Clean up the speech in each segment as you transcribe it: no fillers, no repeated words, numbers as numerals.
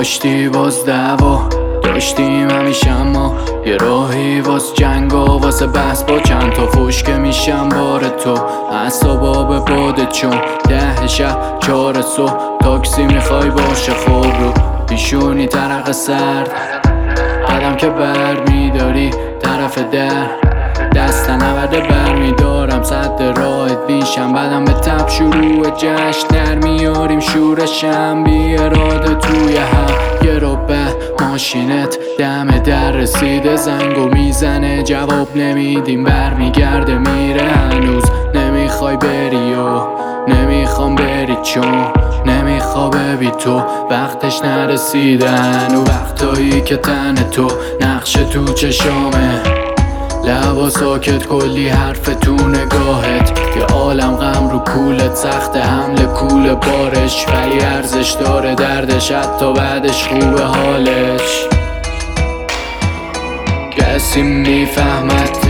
داشتی باز دعوا داشتیم همیشه، اما یه راهی واس جنگ و واسه بحث با چند تا فوش که میشم بار تو اعصابا به باده، چون 10 شب 4 صبح تاکسی میخوای باشه خوب رو پیشونی ترق سرد قدم که بر میداری طرف در دست نورده بر میدارم صد راهت بیشم بعدم به تب شروع جشن در میاریم شورشم بی اراده توی هم یه ربه ماشینت دم در رسیده زنگو میزنه جواب نمیدیم برمیگرده میره هنوز نمیخوای بری و نمیخوام بری چون نمیخوابه بی تو وقتش نرسیده هنو وقتایی که تن تو نقش تو چشامه لبا ساکت کلی حرف تو نگاهت یه عالم غم رو کولت سخت حمل کول بارش ولی ارزش داره دردش حتی بعدش خوبه حالش کسی میفهمتش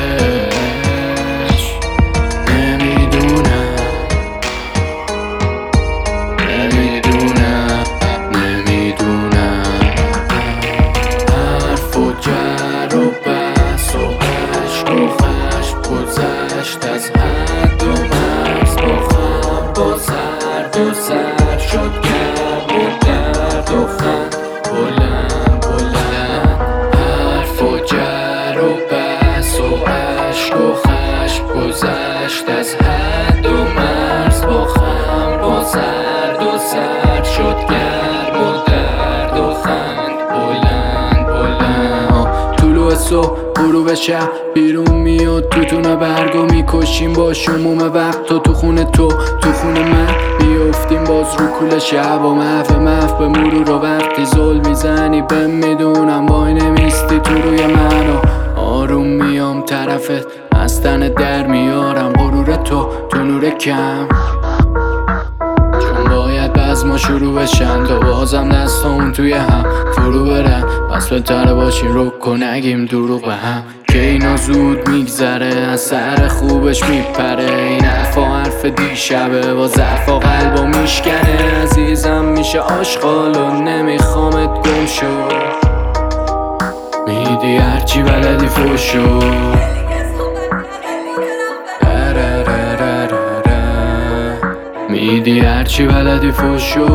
نمیدونم حرف و جر و بحث و عشق و خشم گذشت از حد و مرز با خم با سرد و سر شد گرم و درد و خند بلند بلند حرف و جر و بحث و عشق و خشم گذشت از حد و مرز با خم با سرد و سر شد گرم و درد و خند بلند بلند طلوع صبح غروب شب بیرون میاد توتونه برگو میکشیم با شموم وقت تو خونه تو خونه من بیافتیم باز رو کول شب و محو به مرور و وقتی زل میزنی بهم میدونم وای نمیستی تو روی من و آروم میام طرفت از تنت در میارم غرور تو نور کم چون باید بزما شروع بشن تا بازم دستامون توی هم فرو برن پس بهتره باشین رک و نگیم دروغ به هم که اینا زود میگذره از سر خوبش میپره این حرفا حرف دیشبه با ظرفا قلبا میشکنه عزیزم میشه آشغال و نمیخوامت گم شو میدی هرچی بلدی فوشو میدی هرچی بلدی فوشو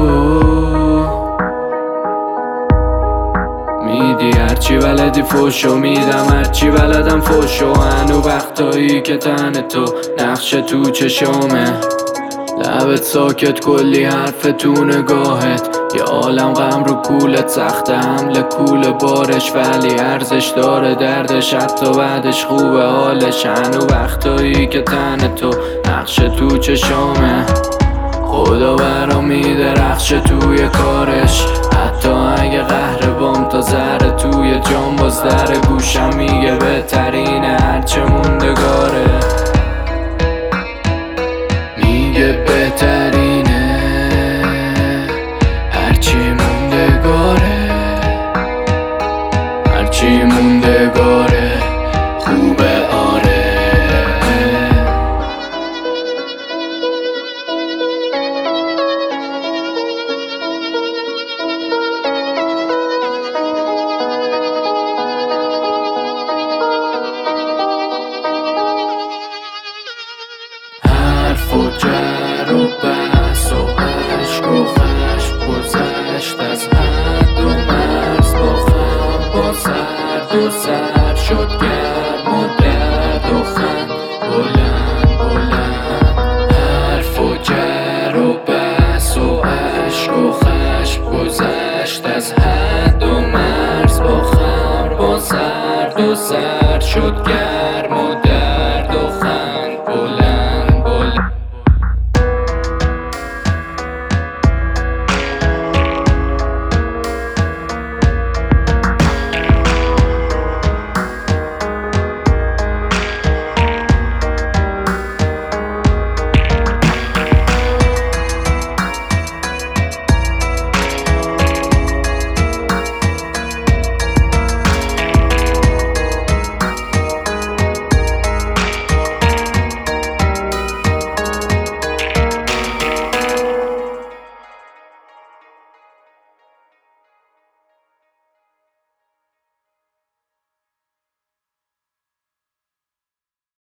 میدی هرچی بلدی فوشو میدم هرچی بلدم فوشو هنو وقتایی که تن تو نقش تو چشامه لبت ساکت کلی حرف تو نگاهت یه عالم غم رو کولت سخت حمل کول بارش ولی ارزش داره دردش حتی بعدش خوبه حالش هنو وقتایی که تن تو نقش تو چشامه خدا برام میده رخش توی کارش حتی اگه قهر بام تا ذره توی جام باز در گوشم میگه بهترینه هرچه موندگاره میگه بهترینه هرچی موندگاره هرچی موندگاره خوبه آره حرف و جر و بحث و عشق و خشم گذشت از حد و مرز با خم با سرد و سر شد گرم و درد و خند بلند بلند حرف و جر و بحث و عشق و خشم گذشت از حد و مرز با خم با سرد و سر شد گرم